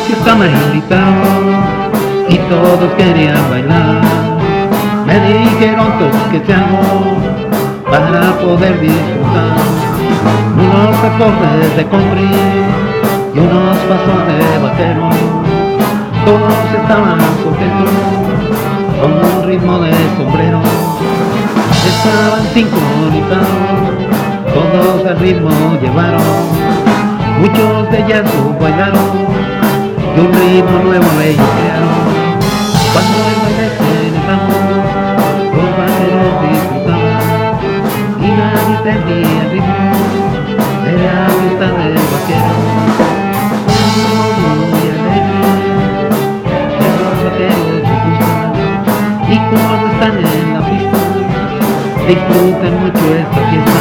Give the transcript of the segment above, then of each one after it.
fiesta me invitaron y todos querían bailar. Me dijeron todos que hago para poder disfrutar. Unos acordes de country y unos pasos de vaquero. Todos estaban contentos con un ritmo de sombrero. Estaban sincronizados, todos al ritmo llevaron. Muchos de ellas bailaron y un ritmo nuevo ellos crearon. Cuando el baile se celebraba, los vaqueros disfrutaban y nadie entendía el ritmo de la fiesta del vaquero. Un ritmo muy alegre que los vaqueros disfrutan, y cuando están en la pista disfrutan mucho esta fiesta.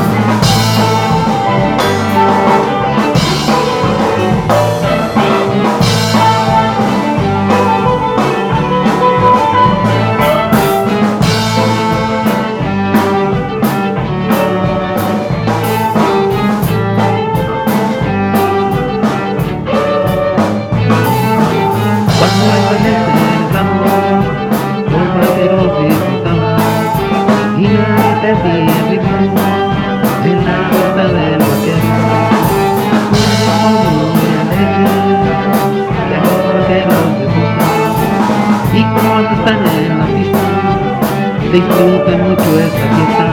Cuando el baile celebramos, los vaqueros disfrutaban y nadie entendía el ritmo de la fiesta del vaquero. Un ritmo muy alegre que los vaqueros disfrutan, y cuando están en la pista disfrutan mucho esta fiesta.